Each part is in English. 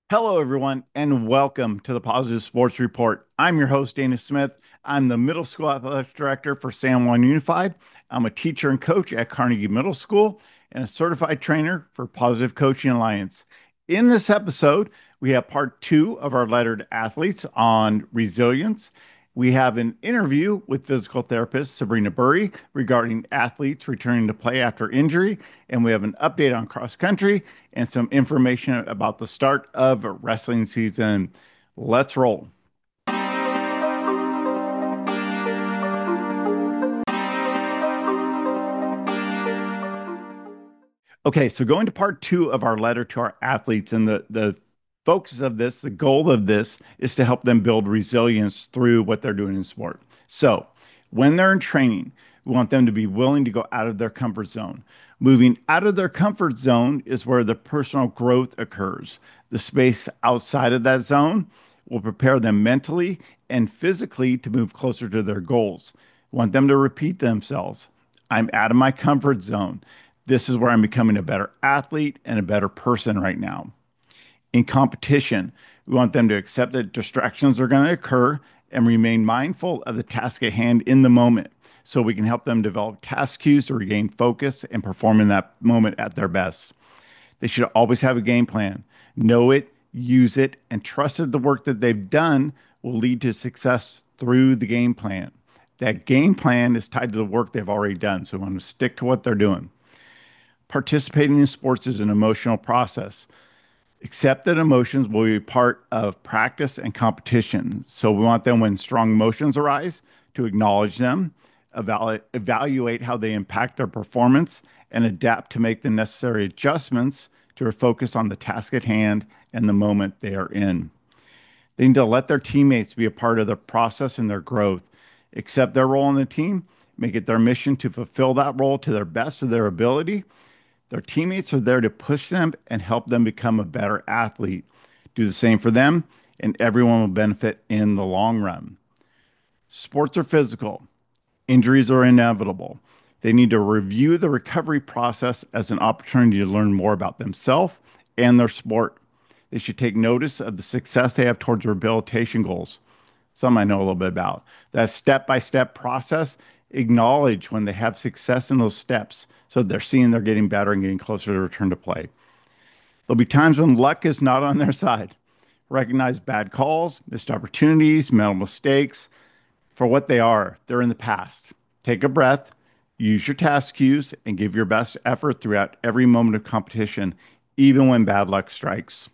Hello, everyone, and welcome to the Positive Sports Report. I'm your host, Dana Smith. I'm the Middle School Athletic Director for San Juan Unified. I'm a teacher and coach at Carnegie Middle School and a certified trainer for Positive Coaching Alliance. In this episode, we have part two of our letter to athletes on resilience. We have an interview with physical therapist Sabrina Burry regarding athletes returning to play after injury. And we have an update on cross country and some information about the start of wrestling season. Let's roll. Okay, so going to part two of our letter to our athletes, and the focus of this, the goal of this is to help them build resilience through what they're doing in sport. So when they're in training, we want them to be willing to go out of their comfort zone. Moving out of their comfort zone is where the personal growth occurs. The space outside of that zone will prepare them mentally and physically to move closer to their goals. We want them to repeat themselves. I'm out of my comfort zone. This is where I'm becoming a better athlete and a better person right now. In competition, we want them to accept that distractions are going to occur and remain mindful of the task at hand in the moment so we can help them develop task cues to regain focus and perform in that moment at their best. They should always have a game plan, know it, use it, and trust that the work that they've done will lead to success through the game plan. That game plan is tied to the work they've already done, so we want to stick to what they're doing. Participating in sports is an emotional process. Accept that emotions will be part of practice and competition. So we want them when strong emotions arise to acknowledge them, evaluate how they impact their performance, and adapt to make the necessary adjustments to focus on the task at hand and the moment they are in. They need to let their teammates be a part of the process and their growth, accept their role in the team, make it their mission to fulfill that role to their best of their ability. Their teammates are there to push them and help them become a better athlete. Do the same for them, and everyone will benefit in the long run. Sports are physical, injuries are inevitable. They need to review the recovery process as an opportunity to learn more about themselves and their sport. They should take notice of the success they have towards rehabilitation goals. Some I know a little bit about. That step by step process, acknowledge when they have success in those steps so they're seeing they're getting better and getting closer to return to play. There'll be times when luck is not on their side. Recognize bad calls, missed opportunities, mental mistakes for what they are. They're in the past. Take a breath, use your task cues, and give your best effort throughout every moment of competition, even when bad luck strikes.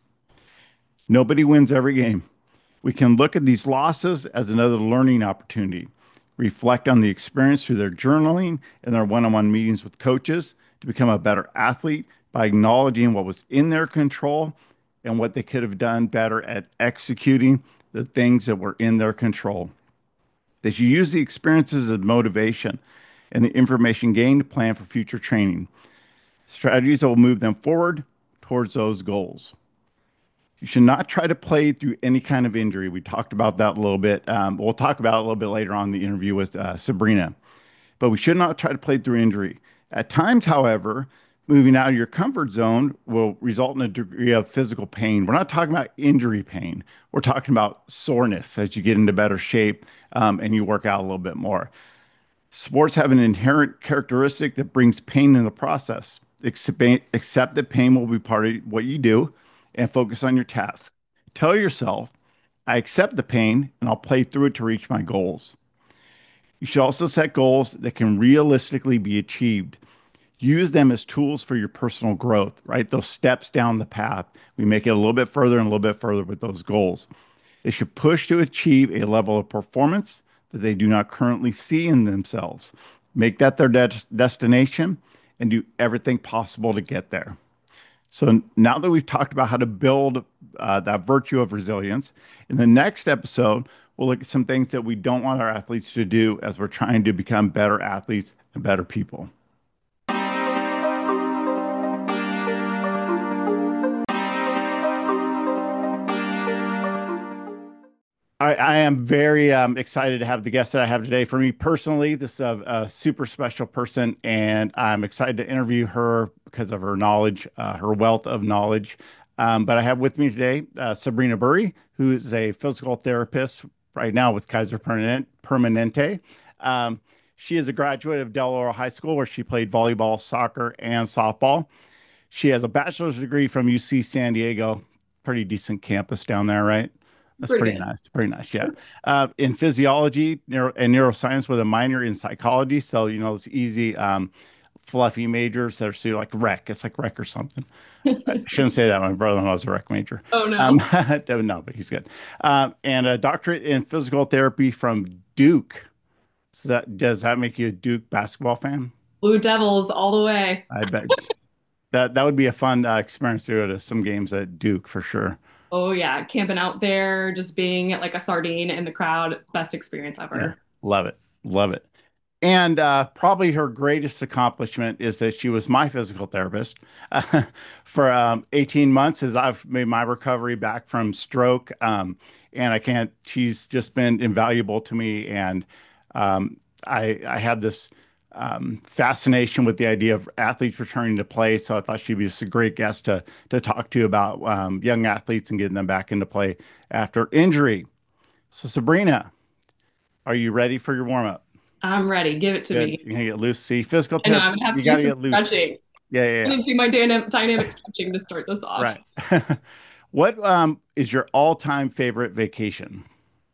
Nobody wins every game. We can look at these losses as another learning opportunity, reflect on the experience through their journaling and their one on one meetings with coaches to become a better athlete by acknowledging what was in their control and what they could have done better at executing the things that were in their control. They should use the experiences as motivation and the information gained to plan for future training, strategies that will move them forward towards those goals. You should not try to play through any kind of injury. We talked about that a little bit. We'll talk about it a little bit later on in the interview with Sabrina. But we should not try to play through injury. At times, however, moving out of your comfort zone will result in a degree of physical pain. We're not talking about injury pain. We're talking about soreness as you get into better shape and you work out a little bit more. Sports have an inherent characteristic that brings pain in the process. Accept that pain will be part of what you do and focus on your task. Tell yourself, I accept the pain and I'll play through it to reach my goals. You should also set goals that can realistically be achieved. Use them as tools for your personal growth, right? Those steps down the path. We make it a little bit further and a little bit further with those goals. They should push to achieve a level of performance that they do not currently see in themselves. Make that their destination and do everything possible to get there. So now that we've talked about how to build that virtue of resilience, in the next episode, we'll look at some things that we don't want our athletes to do as we're trying to become better athletes and better people. I am very excited to have the guest that I have today. For me personally, this is a super special person, and I'm excited to interview her because of her knowledge, her wealth of knowledge. But I have with me today Sabrina Burry, who is a physical therapist right now with Kaiser Permanente. Um, she is a graduate of Del Oro High School, where she played volleyball, soccer, and softball. She has a bachelor's degree from UC San Diego. Pretty decent campus down there, right? That's Pretty pretty good. nice. Pretty nice, yeah. In physiology and neuroscience with a minor in psychology. So, it's easy, fluffy majors that are so like rec. It's like rec or something. I shouldn't say that. My brother-in-law was a rec major. Oh no. No, but he's good. And a doctorate in physical therapy from Duke. Does that make you a Duke basketball fan? Blue Devils all the way. I bet that would be a fun experience to go to some games at Duke for sure. Oh yeah, camping out there, just being like a sardine in the crowd, best experience Yeah, ever. love it, love it. And probably her greatest accomplishment is that she was my physical therapist for 18 months as I've made my recovery back from stroke. And she's just been invaluable to me. And I had this fascination with the idea of athletes returning to play. So I thought she'd be just a great guest to talk to about young athletes and getting them back into play after injury. So, Sabrina, are you ready for your warm up? I'm ready. Give it to Good. me. You're gonna get loose. See, physical I know therapy, I'm gonna have you to do got to some get loose. stretching. Yeah, yeah, I'm gonna do my dynamic stretching to start this off. yeah. Right. What is your all-time favorite vacation?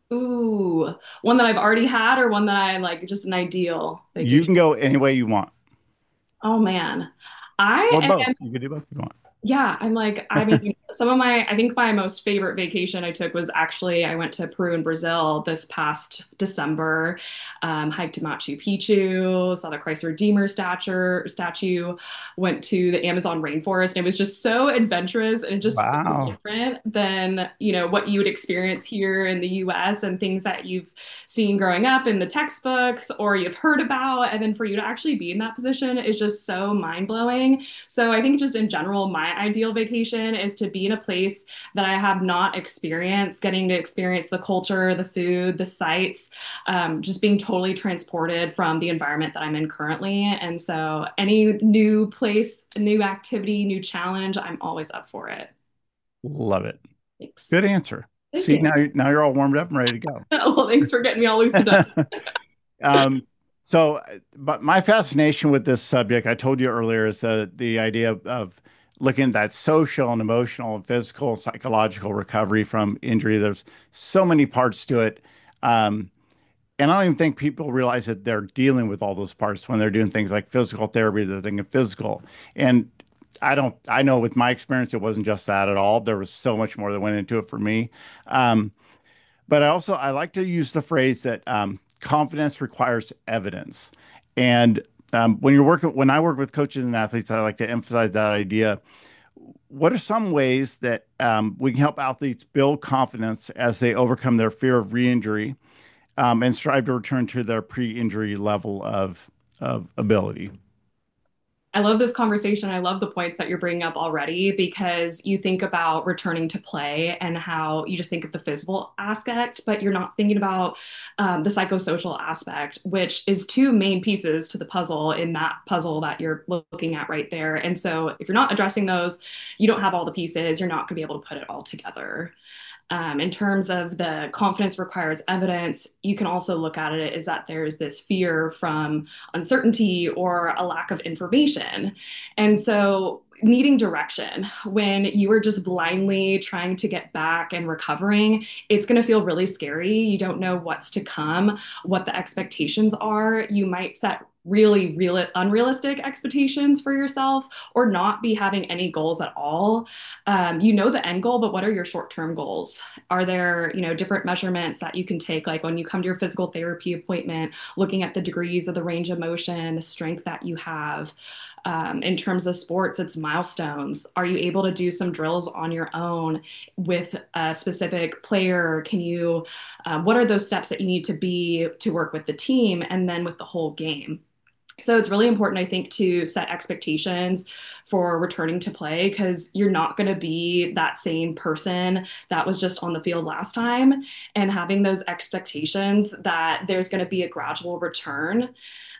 Ooh, one that I've already had or one that I like just an ideal You vacation. can go any way you want, Oh man. or I both. am You can do both if you want. Yeah, I mean, I think my most favorite vacation I took was actually I went to Peru and Brazil this past December, hiked to Machu Picchu, saw the Christ Redeemer statue, went to the Amazon rainforest, and it was just so adventurous and just so Wow. different than, what you would experience here in the US and things that you've seen growing up in the textbooks or you've heard about. And then for you to actually be in that position is just so mind-blowing. So I think just in general, my ideal vacation is to be in a place that I have not experienced, getting to experience the culture, the food, the sights, just being totally transported from the environment that I'm in currently. And so any new place, new activity, new challenge, I'm always up for it. Love it. Thanks. Good answer. Thank See, you. now you're all warmed up and ready to Well, thanks for getting me all loosened up. go. Um, but my fascination with this subject, I told you earlier, is the idea of looking at that social and emotional and physical and psychological recovery from injury. There's so many parts to it. Um, and I don't even think people realize that they're dealing with all those parts when they're doing things like physical therapy, they're thinking physical. And I know with my experience, it wasn't just that at all. There was so much more that went into it for me. Um, but I like to use the phrase that confidence requires evidence. And when I work with coaches and athletes, I like to emphasize that idea. What are some ways that we can help athletes build confidence as they overcome their fear of re-injury and strive to return to their pre-injury level of ability? I love this conversation. I love the points that you're bringing up already because you think about returning to play and how you just think of the physical aspect, but you're not thinking about the psychosocial aspect, which is two main pieces to the puzzle in that puzzle that you're looking at right there. And so if you're not addressing those, you don't have all the pieces. You're not going to be able to put it all together. In terms of the confidence requires evidence, you can also look at it as that there's this fear from uncertainty or a lack of information. And so, needing direction when you are just blindly trying to get back and recovering, it's going to feel really scary. You don't know what's to come, what the expectations are. You might set really real unrealistic expectations for yourself or not be having any goals at all. You know the end goal, but what are your short-term goals? Are there, different measurements that you can take, like when you come to your physical therapy appointment, looking at the degrees of the range of motion, the strength that you have? In terms of sports, it's milestones. Are you able to do some drills on your own with a specific player? What are those steps that you need to be to work with the team and then with the whole game? So it's really important, I think, to set expectations for returning to play because you're not going to be that same person that was just on the field last time. And having those expectations that there's going to be a gradual return,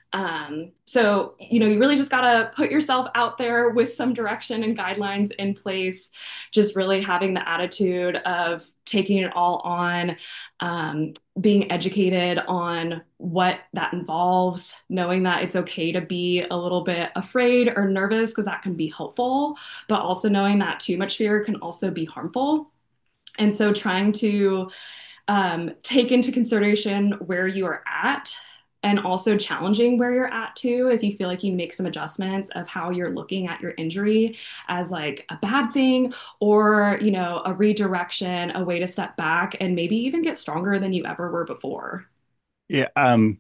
so, you really just got to put yourself out there with some direction and guidelines in place, just really having the attitude of taking it all on, being educated on what that involves, knowing that it's okay to be a little bit afraid or nervous because that can be helpful, but also knowing that too much fear can also be harmful. And so trying to take into consideration where you are at and also challenging where you're at too. If you feel like you make some adjustments of how you're looking at your injury as like a bad thing or, a redirection, a way to step back and maybe even get stronger than you ever were before. Yeah.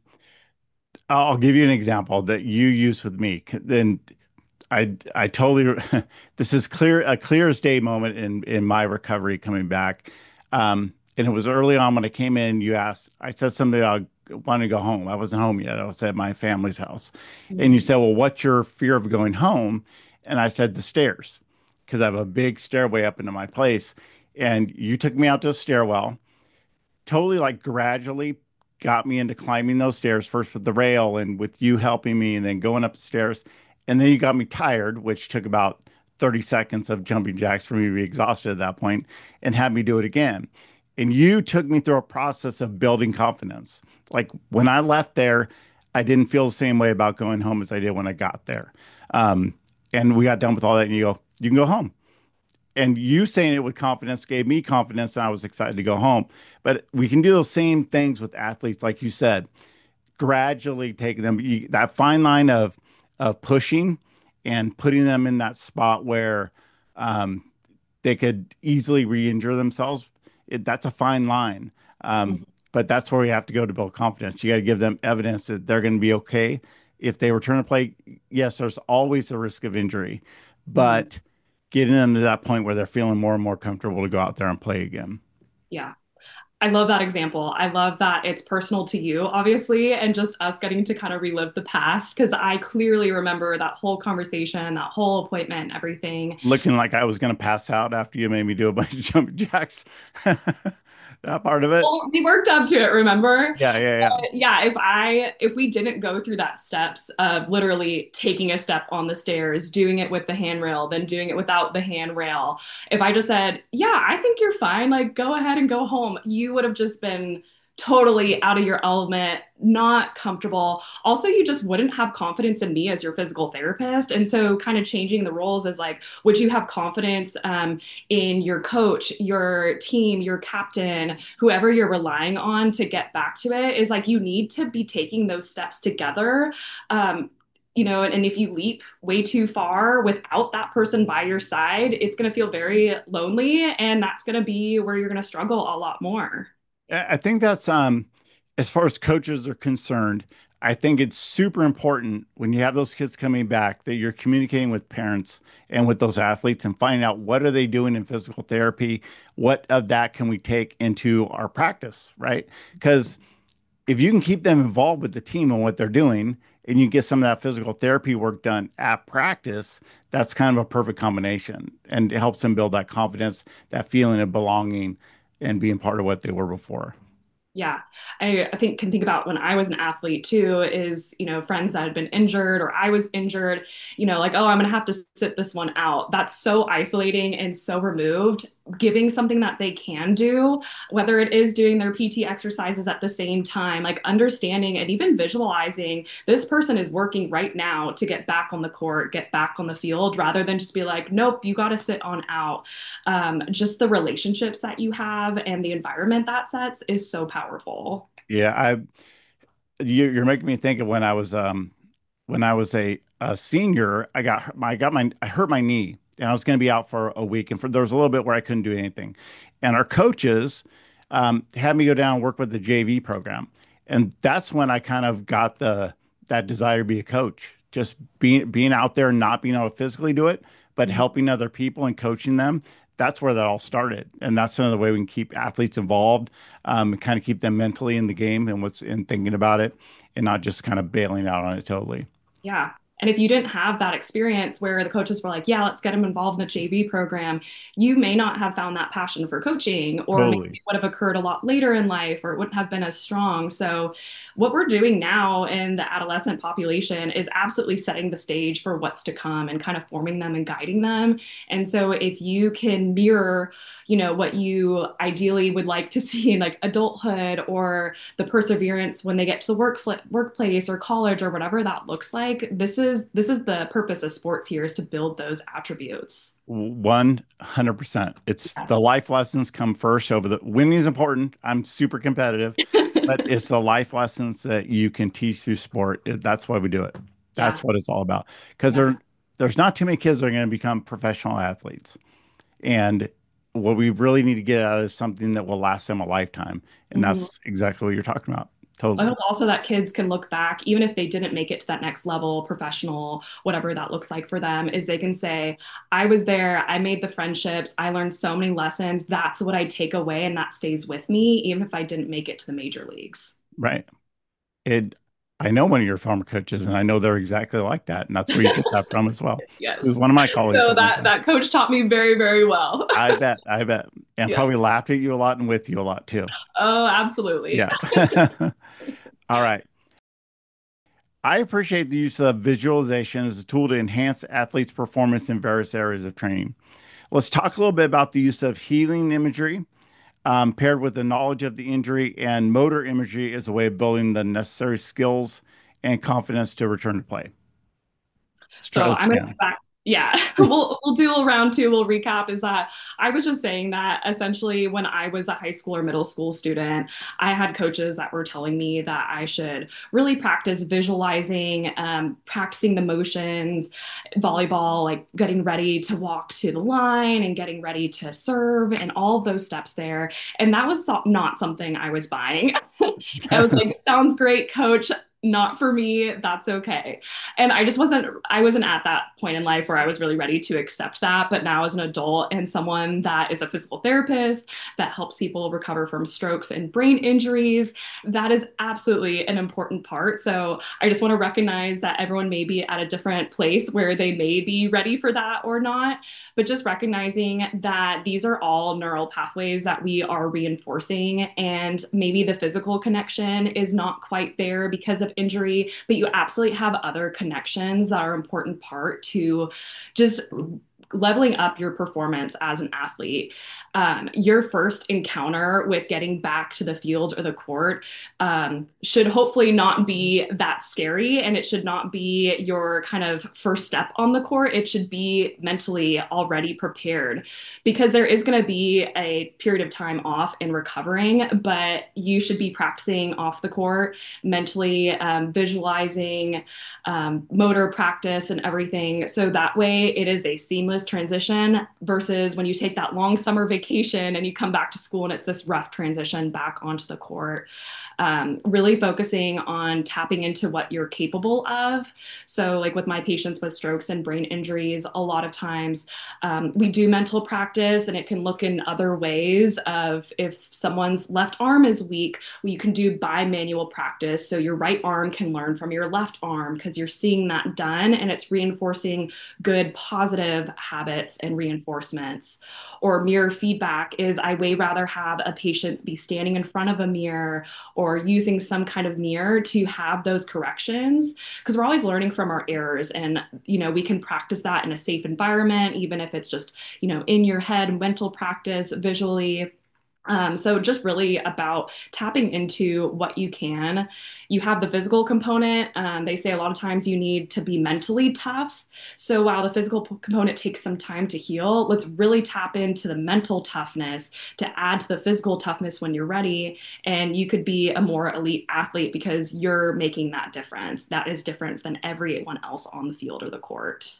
I'll give you an example that you use with me. Then I totally this is a clear as day moment in my recovery coming back. And it was early on when I came in, you asked, I said something I wanted to go home. I wasn't home yet. I was at my family's house. And you Mm-hmm. said, "Well, what's your fear of going home?" And I said the stairs, because I have a big stairway up into my place. And you took me out to a stairwell, totally like gradually got me into climbing those stairs, first with the rail and with you helping me and then going up the stairs. And then you got me tired, which took about 30 seconds of jumping jacks for me to be exhausted at that point, and had me do it again. And you took me through a process of building confidence. Like when I left there, I didn't feel the same way about going home as I did when I got there. Um, and we got done with all that, and you go, "You can go home." And you saying it with confidence gave me confidence, and I was excited to go home. But we can do those same things with athletes, like you said, gradually taking them that fine line of pushing and putting them in that spot where um, they could easily re-injure themselves. That's a fine line. But that's where we have to go to build confidence. You got to give them evidence that they're going to be okay. If they return to play, yes, there's always a risk of injury, Mm-hmm. but getting them to that point where they're feeling more and more comfortable to go out there and play again. Yeah. I love that example. I love that it's personal to you, obviously, and just us getting to kind of relive the past because I clearly remember that whole conversation, that whole appointment, everything. Looking like I was going to pass out after you made me do a bunch of jumping jacks. That part of it. Well, we worked up to it, remember? Yeah, yeah, yeah. Yeah, if we didn't go through that steps of literally taking a step on the stairs, doing it with the handrail, then doing it without the handrail, if I just said, "Yeah, I think you're fine, like go ahead and go home," you would have just been totally out of your element, not comfortable. Also, you just wouldn't have confidence in me as your physical therapist. And so kind of changing the roles is like, would you have confidence in your coach, your team, your captain, whoever you're relying on to get back to it is like you need to be taking those steps together. And if you leap way too far without that person by your side, it's going to feel very lonely. And that's going to be where you're going to struggle a lot more. I think that's as far as coaches are concerned, I think it's super important when you have those kids coming back that you're communicating with parents and with those athletes and finding out what are they doing in physical therapy, what of that can we take into our practice, right? Because if you can keep them involved with the team and what they're doing, and you get some of that physical therapy work done at practice, that's kind of a perfect combination. And it helps them build that confidence, that feeling of belonging and being part of what they were before. Yeah, I think can think about when I was an athlete too, is, friends that had been injured or I was injured, like, oh, I'm gonna have to sit this one out. That's so isolating and so removed. Giving something that they can do, whether it is doing their PT exercises at the same time, like understanding and even visualizing this person is working right now to get back on the court, get back on the field, rather than just be like, nope, you got to sit on out. Just the relationships that you have and the environment that sets is so powerful. Yeah, you're making me think of when I was a senior, I hurt my knee and I was going to be out for a week, and there was a little bit where I couldn't do anything, and our coaches had me go down and work with the JV program, and that's when I kind of got the that desire to be a coach, just being out there, not being able to physically do it, but Mhm. helping other people and coaching them. That's where that all started, and that's another way we can keep athletes involved, and kind of keep them mentally in the game and what's in thinking about it, and not just kind of bailing out on it totally. Yeah. And if you didn't have that experience where the coaches were like, yeah, let's get him involved in the JV program, you may not have found that passion for coaching, or maybe Totally. it would have occurred a lot later in life, or it wouldn't have been as strong. So, what we're doing now in the adolescent population is absolutely setting the stage for what's to come and kind of forming them and guiding them. And so, if you can mirror, what you ideally would like to see in like adulthood, or the perseverance when they get to the workplace or college or whatever that looks like, this is the purpose of sports here, is to build those attributes. 100%. It's Yeah. the life lessons come first over the winning is important. I'm super competitive, but it's the life lessons that you can teach through sport. That's why we do it. Yeah. That's what it's all about. Because Yeah. there's not too many kids that are going to become professional athletes. And what we really need to get out is something that will last them a lifetime. And Mhm. that's exactly what you're talking about. I Totally. hope also that kids can look back, even if they didn't make it to that next level, professional, whatever that looks like for them, is they can say, I was there, I made the friendships, I learned so many lessons. That's what I take away, and that stays with me, even if I didn't make it to the major leagues. Right. It, I know one of your former coaches, and I know they're exactly like that. And that's where you get that from as well. Who's Yes. one of my colleagues So at one that time. that coach taught me very, very well. I bet. And Yeah. probably laughed at you a lot and with you a lot too. Oh, absolutely. Yeah. All right. I appreciate the use of visualization as a tool to enhance athletes' performance in various areas of training. Let's talk a little bit about the use of healing imagery paired with the knowledge of the injury and motor imagery as a way of building the necessary skills and confidence to return to play. Let's try So this I'm gonna again. go back. Yeah, we'll do a round two. We'll recap. Is that I was just saying that essentially when I was a high school or middle school student, I had coaches that were telling me that I should really practice visualizing, practicing the motions, volleyball, like getting ready to walk to the line and getting ready to serve, and all of those steps there. And that was not something I was buying. I was like, sounds great, coach. Not for me. That's okay. And I wasn't at that point in life where I was really ready to accept that. But now as an adult and someone that is a physical therapist that helps people recover from strokes and brain injuries, that is absolutely an important part. So I just want to recognize that everyone may be at a different place where they may be ready for that or not, but just recognizing that these are all neural pathways that we are reinforcing, and maybe the physical connection is not quite there because of injury, but you absolutely have other connections that are an important part to just leveling up your performance as an athlete. Your first encounter with getting back to the field or the court should hopefully not be that scary, and it should not be your kind of first step on the court. It should be mentally already prepared, because there is going to be a period of time off in recovering, but you should be practicing off the court, mentally visualizing, motor practice and everything. So that way it is a seamless transition versus when you take that long summer vacation and you come back to school and it's this rough transition back onto the court. Really focusing on tapping into what you're capable of. So, like with my patients with strokes and brain injuries, a lot of times we do mental practice, and it can look in other ways. Of if someone's left arm is weak, well, you can do bimanual practice. So your right arm can learn from your left arm because you're seeing that done, and it's reinforcing good positive habits and reinforcements. Or mirror feedback is I way rather have a patient be standing in front of a mirror or using some kind of mirror to have those corrections, because we're always learning from our errors, and we can practice that in a safe environment, even if it's just in your head, mental practice visually. So just really about tapping into what you can. You have the physical component. They say a lot of times you need to be mentally tough. So while the physical component takes some time to heal, let's really tap into the mental toughness to add to the physical toughness when you're ready. And you could be a more elite athlete because you're making that difference. That is different than everyone else on the field or the court.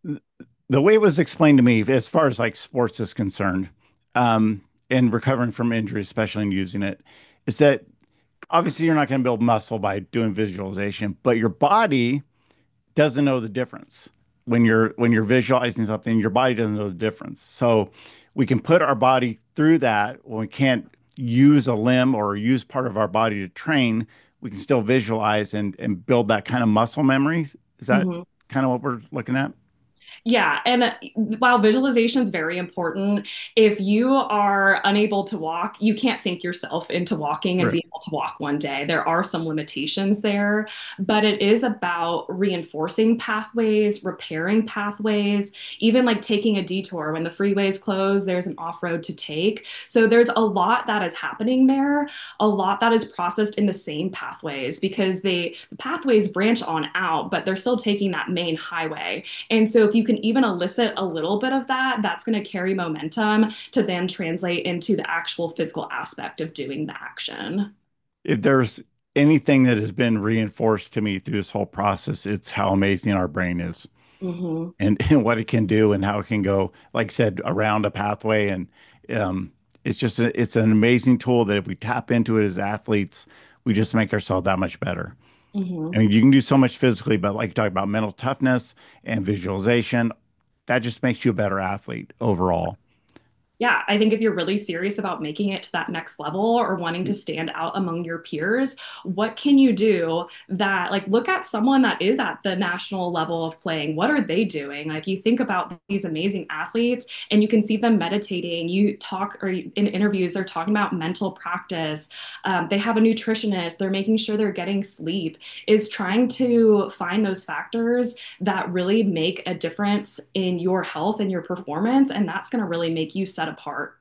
The way it was explained to me, as far as like sports is concerned, um, and recovering from injury, especially in using it, is that obviously you're not going to build muscle by doing visualization, but your body doesn't know the difference when you're visualizing something. Your body doesn't know the difference, so we can put our body through that when we can't use a limb or use part of our body to train. We can still visualize and build that kind of muscle memory. Is that Mhm. kind of what we're looking at? Yeah, and while visualization is very important, if you are unable to walk, you can't think yourself into walking and Right. be able to walk one day. There are some limitations there, but it is about reinforcing pathways, repairing pathways, even like taking a detour. When the freeway's closed, there's an off-road to take. So there's a lot that is happening there, a lot that is processed in the same pathways because the pathways branch on out, but they're still taking that main highway. And so if you can even elicit a little bit of that, that's going to carry momentum to then translate into the actual physical aspect of doing the action. If there's anything that has been reinforced to me through this whole process, it's how amazing our brain is Mm-hmm. and what it can do and how it can go, like I said, around a pathway. And um, it's an amazing tool that if we tap into it as athletes, we just make ourselves that much better. I Mm-hmm. mean, you can do so much physically, but like you talk about mental toughness and visualization, that just makes you a better athlete overall. Yeah, I think if you're really serious about making it to that next level or wanting to stand out among your peers, what can you do that, like, look at someone that is at the national level of playing? What are they doing? Like, you think about these amazing athletes and you can see them meditating. You talk, or in interviews, they're talking about mental practice. They have a nutritionist, they're making sure they're getting sleep, is trying to find those factors that really make a difference in your health and your performance. And that's going to really make you set apart.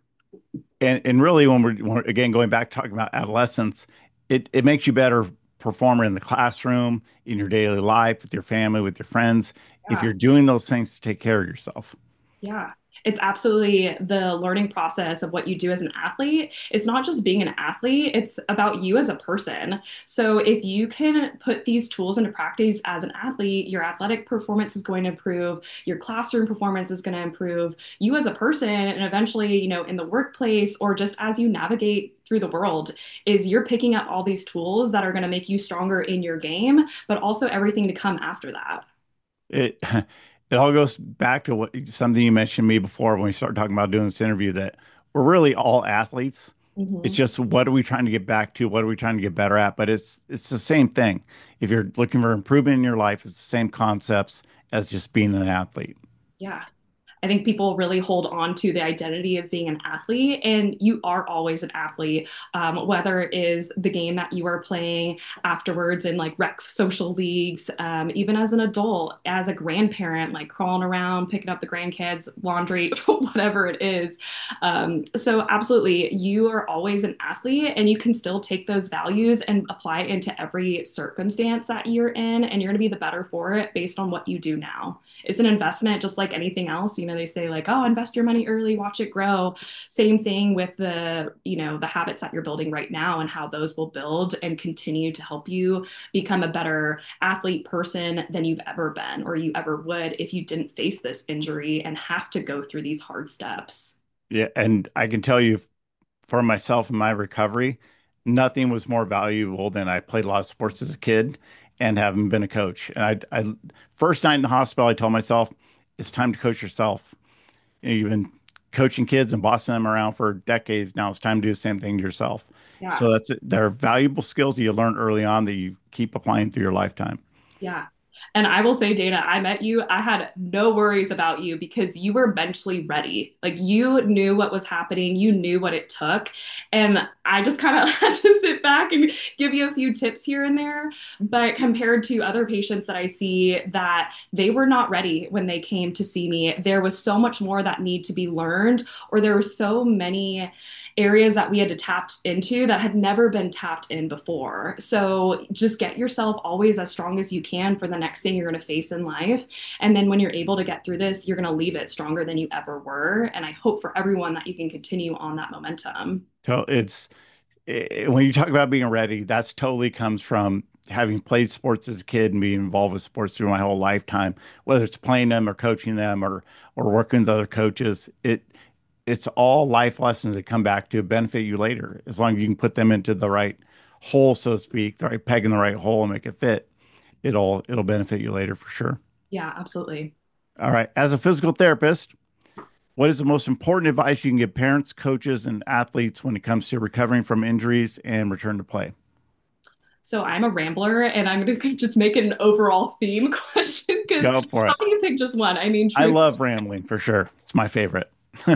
And really, when we're again going back talking about adolescence, it makes you better performer in the classroom, in your daily life, with your family, with your friends, if Yeah. you're doing those things to take care of yourself. Yeah. It's absolutely the learning process of what you do as an athlete. It's not just being an athlete, it's about you as a person. So, if you can put these tools into practice as an athlete, your athletic performance is going to improve, your classroom performance is going to improve, you as a person, and eventually, in the workplace or just as you navigate through the world, is you're picking up all these tools that are going to make you stronger in your game, but also everything to come after that. It it all goes back to what something you mentioned to me before when we started talking about doing this interview that we're really all athletes. It's Mhm. just what are we trying to get back to? What are we trying to get better at? But it's the same thing. If you're looking for improvement in your life, it's the same concepts as just being an athlete. Yeah. I think people really hold on to the identity of being an athlete, and you are always an athlete, whether it is the game that you are playing afterwards in like rec social leagues, even as an adult, as a grandparent, like crawling around, picking up the grandkids, laundry, whatever it is. So, absolutely, you are always an athlete, and you can still take those values and apply it into every circumstance that you're in, and you're going to be the better for it based on what you do now. It's an investment just like anything else. They say like, oh, invest your money early, watch it grow. Same thing with the habits that you're building right now and how those will build and continue to help you become a better athlete person than you've ever been or you ever would if you didn't face this injury and have to go through these hard steps. Yeah, and I can tell you for myself and my recovery, nothing was more valuable than I played a lot of sports as a kid and having been a coach. And first night in the hospital, I told myself, it's time to coach yourself. You've been coaching kids and bossing them around for decades. Now it's time to do the same thing to yourself. Yeah. So they're valuable skills that you learn early on that you keep applying through your lifetime. Yeah. And I will say, Dana, I met you. I had no worries about you because you were mentally ready. Like you knew what was happening, you knew what it took. And I just kind of had to sit back and give you a few tips here and there. But compared to other patients that I see that they were not ready when they came to see me, there was so much more that need to be learned, or there were so many areas that we had to tap into that had never been tapped in before. So just get yourself always as strong as you can for the next thing you're going to face in life. And then when you're able to get through this, you're going to leave it stronger than you ever were. And I hope for everyone that you can continue on that momentum. So when you talk about being ready, that's totally comes from having played sports as a kid and being involved with sports through my whole lifetime, whether it's playing them or coaching them or working with other coaches. It's all life lessons that come back to benefit you later, as long as you can put them into the right hole, so to speak, the right peg in the right hole and make it fit. It'll benefit you later for sure. Yeah, absolutely. All right. As a physical therapist, what is the most important advice you can give parents, coaches, and athletes when it comes to recovering from injuries and return to play? So I'm a rambler and I'm going to just make it an overall theme question because Go for how it. do you pick just one? I mean, I truth. love rambling for sure. It's my favorite.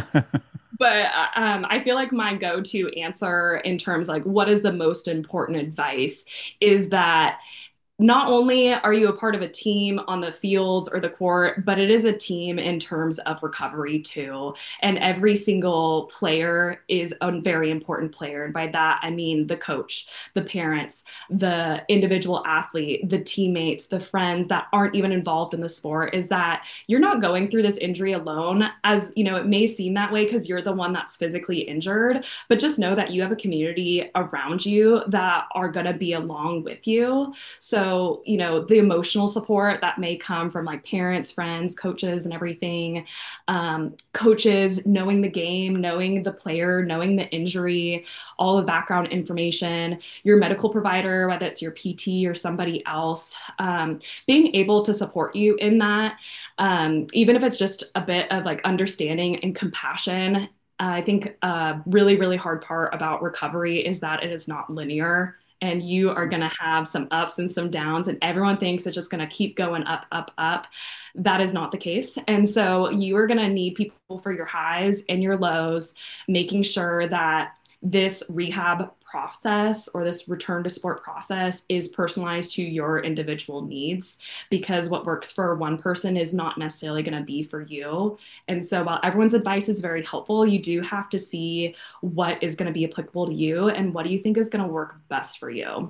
But I feel like my go-to answer in terms like what is the most important advice is that not only are you a part of a team on the field or the court, but it is a team in terms of recovery too. And every single player is a very important player. And by that, I mean the coach, the parents, the individual athlete, the teammates, the friends that aren't even involved in the sport. Is that you're not going through this injury alone, as you know, it may seem that way because you're the one that's physically injured, but just know that you have a community around you that are going to be along with you. So, you know, the emotional support that may come from like parents, friends, coaches, and everything. Coaches knowing the game, knowing the player, knowing the injury, all the background information, your medical provider, whether it's your PT or somebody else, being able to support you in that, even if it's just a bit of like understanding and compassion. I think a really, really hard part about recovery is that it is not linear and you are going to have some ups and some downs, and everyone thinks it's just going to keep going up, up, up. That is not the case. And so you are going to need people for your highs and your lows, making sure that this rehab process or this return to sport process is personalized to your individual needs because what works for one person is not necessarily going to be for you. And so while everyone's advice is very helpful, you do have to see what is going to be applicable to you and what do you think is going to work best for you.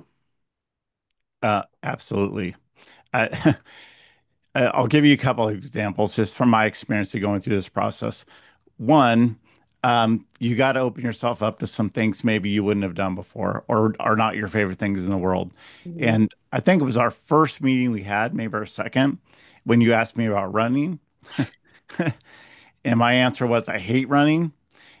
Absolutely. I, I'll give you a couple of examples just from my experience of going through this process. One, you got to open yourself up to some things maybe you wouldn't have done before or are not your favorite things in the world. Mhm. And I think it was our first meeting we had, maybe our second, when you asked me about running. And my answer was, I hate running.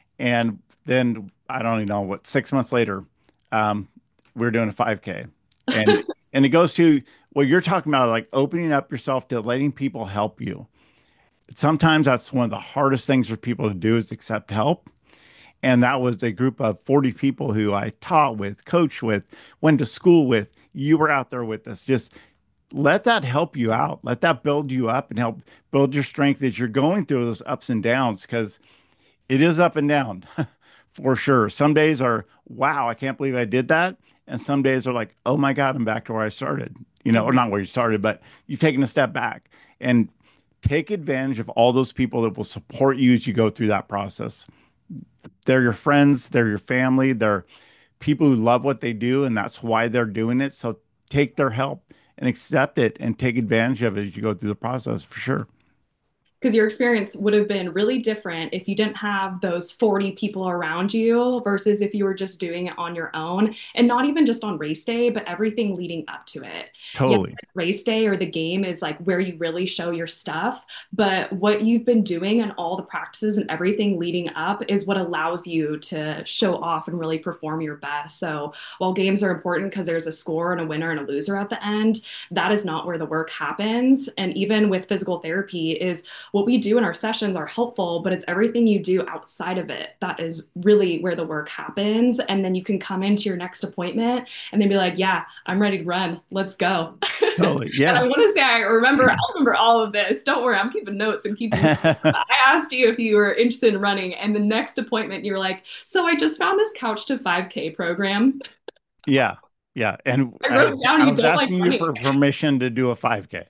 And then I don't even know what, 6 months later, um, we are doing a 5K. And it goes to what you're talking about, like opening up yourself to letting people help you. Sometimes that's one of the hardest things for people to do is accept help. And that was a group of 40 people who I taught with, coached with, went to school with. You were out there with us. Just let that help you out. Let that build you up and help build your strength as you're going through those ups and downs because it is up and down for sure. Some days are, wow, I can't believe I did that. And some days are like, oh my God, I'm back to where I started, or Mhm. not where you started, but you've taken a step back and take advantage of all those people that will support you as you go through that process. They're your friends, they're your family, they're people who love what they do, and that's why they're doing it. So take their help and accept it and take advantage of it as you go through the process for sure. Because your experience would have been really different if you didn't have those 40 people around you versus if you were just doing it on your own and not even just on race day, but everything leading up to it. Yes, Totally. like race day or the game is like where you really show your stuff, but what you've been doing and all the practices and everything leading up is what allows you to show off and really perform your best. So while games are important because there's a score and a winner and a loser at the end, that is not where the work happens. And even with physical therapy is what we do in our sessions are helpful, but it's everything you do outside of it that is really where the work happens. And then you can come into your next appointment and then be like, yeah, I'm ready to run. Let's go. Totally. And I Yeah. want to say I'll remember all of this. Don't worry, I'm keeping notes and keeping. I asked you if you were interested in running, and the next appointment you were like, "So I just found this Couch to 5K program." Yeah. Yeah. And I wrote it down. I You was don't like asking you running. for permission to do a 5K.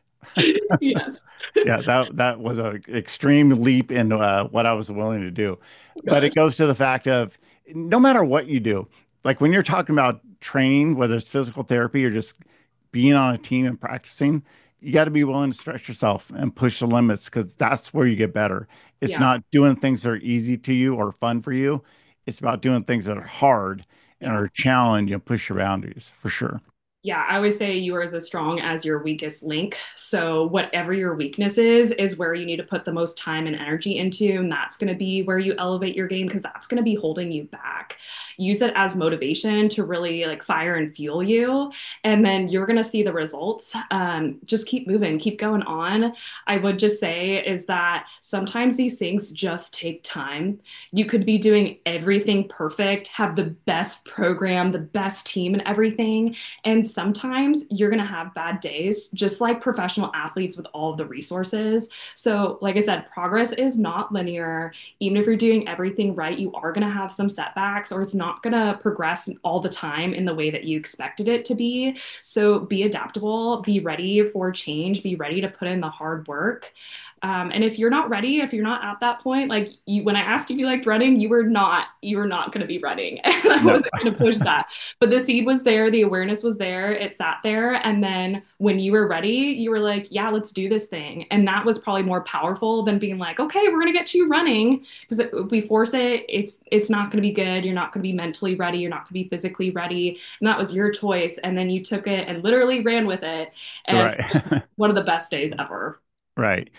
Yes. Yeah, that was an extreme leap in what I was willing to do. But Good. it goes to the fact of no matter what you do, like when you're talking about training, whether it's physical therapy or just being on a team and practicing, you got to be willing to stretch yourself and push the limits because that's where you get better. It's Yeah. not doing things that are easy to you or fun for you. It's about doing things that are hard and Yeah. are a challenge and push your boundaries for sure. Yeah, I always say you are as strong as your weakest link. So, whatever your weakness is where you need to put the most time and energy into. And that's going to be where you elevate your game because that's going to be holding you back. Use it as motivation to really like fire and fuel you. And then you're going to see the results. Just keep moving, keep going on. I would just say is that sometimes these things just take time. You could be doing everything perfect, have the best program, the best team, and everything. And sometimes you're going to have bad days, just like professional athletes with all of the resources. So, like I said, progress is not linear. Even if you're doing everything right, you are going to have some setbacks, or it's not going to progress all the time in the way that you expected it to be. So, be adaptable, be ready for change, be ready to put in the hard work. And if you're not ready, if you're not at that point, like you, when I asked you if you liked running, you were not going to be running, and I No. wasn't going to push that. But the seed was there, the awareness was there, it sat there, and then when you were ready, you were like, "Yeah, let's do this thing." And that was probably more powerful than being like, "Okay, we're going to get you running," because if we force it, it's not going to be good. You're not going to be mentally ready. You're not going to be physically ready, and that was your choice. And then you took it and literally ran with it, and Right. one of the best days ever. Right.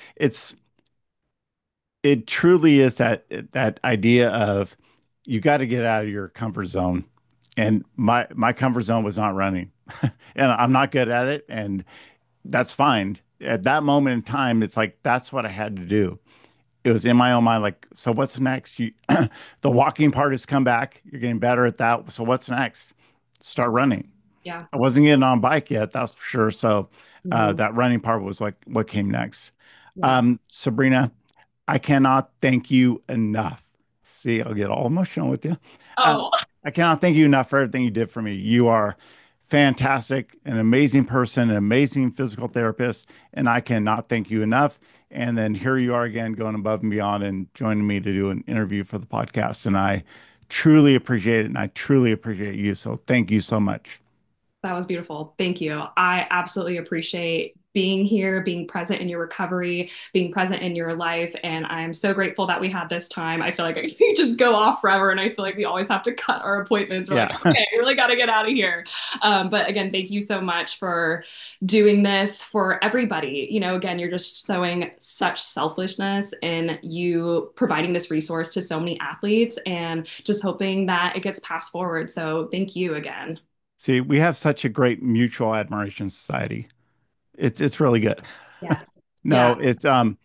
It truly is that idea of you got to get out of your comfort zone. And my comfort zone was not running. And I'm not good at it, and that's fine. At that moment in time, it's like that's what I had to do. It was in my own mind, like, so what's next? The walking part has come back. You're getting better at that. So what's next? Start running. Yeah. I wasn't getting on a bike yet, that's for sure. So Mhm. that running part was like what came next. Yeah. Sabrina, I cannot thank you enough. See, I'll get all emotional with you. Um, Oh, I cannot thank you enough for everything you did for me. You are fantastic, an amazing person, an amazing physical therapist, and I cannot thank you enough. And then here you are again, going above and beyond and joining me to do an interview for the podcast. And I truly appreciate it, and I truly appreciate you. So thank you so much. that was beautiful. Thank you. I absolutely appreciate being here, being present in your recovery, being present in your life. And I'm so grateful that we had this time. I feel like I could just go off forever. And I feel like we always have to cut our appointments. We're like, Yeah. okay, we really got to get out of here. But again, thank you so much for doing this for everybody. You know, again, you're just showing such selfishness in you providing this resource to so many athletes and just hoping that it gets passed forward. So thank you again. See, we have such a great mutual admiration society. It's really good. Yeah. No, Yeah. it's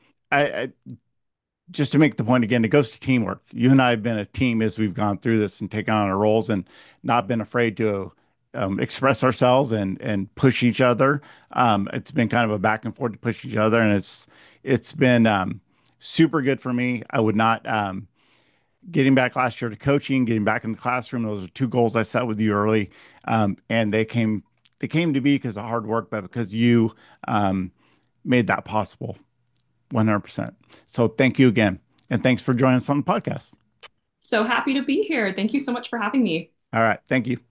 I just to make the point again, it goes to teamwork. You and I have been a team as we've gone through this and taken on our roles and not been afraid to express ourselves and push each other. It's been kind of a back and forth to push each other, and it's been super good for me. I would not getting back last year to coaching, getting back in the classroom. Those are two goals I set with you early, and they came to be because of hard work, but because you made that possible. 100%. So thank you again. And thanks for joining us on the podcast. So happy to be here. Thank you so much for having me. All right. Thank you.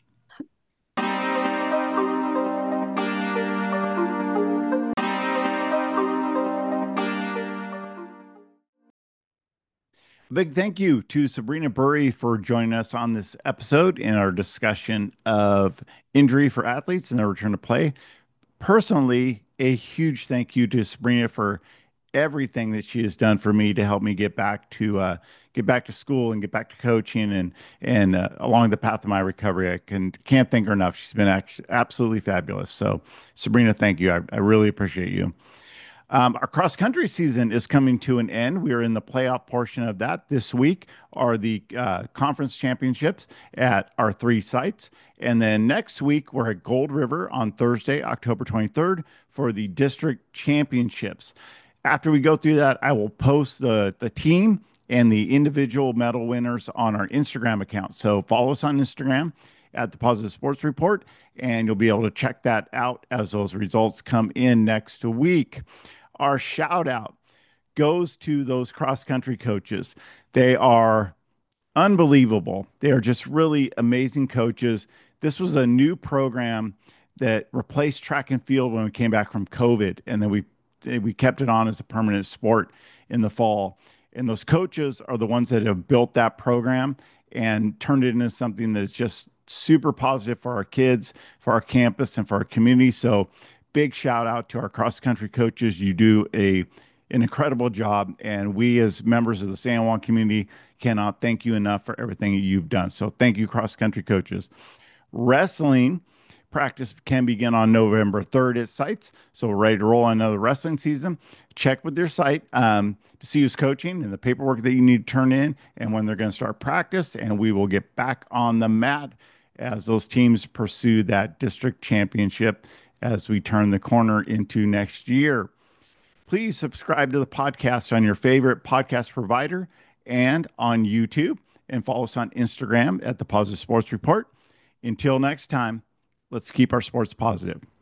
A big thank you to Sabrina Burry for joining us on this episode in our discussion of injury for athletes and their return to play. Personally, a huge thank you to Sabrina for everything that she has done for me to help me get back to school and get back to coaching and along the path of my recovery. Can't thank her enough. She's been absolutely fabulous. So, Sabrina, thank you. I really appreciate you. Our cross country season is coming to an end. We are in the playoff portion of that. This week are the conference championships at our three sites. And then next week, we're at Gold River on Thursday, October 23rd for the district championships. After we go through that, I will post the team and the individual medal winners on our Instagram account. So follow us on Instagram at the Positive Sports Report, and you'll be able to check that out as those results come in next week. Our shout out goes to those cross country coaches. They are unbelievable. They are just really amazing coaches. This was a new program that replaced track and field when we came back from COVID, and then we kept it on as a permanent sport in the fall. And those coaches are the ones that have built that program and turned it into something that's just super positive for our kids, for our campus, and for our community. So, big shout out to our cross country coaches. You do an incredible job, and we as members of the San Juan community cannot thank you enough for everything that you've done. So, thank you, cross country coaches. Wrestling practice can begin on November 3rd at sites. So we're ready to roll on another wrestling season. Check with your site to see who's coaching and the paperwork that you need to turn in and when they're going to start practice. And we will get back on the mat as those teams pursue that district championship as we turn the corner into next year. Please subscribe to the podcast on your favorite podcast provider and on YouTube, and follow us on Instagram at the Positive Sports Report. Until next time, let's keep our sports positive.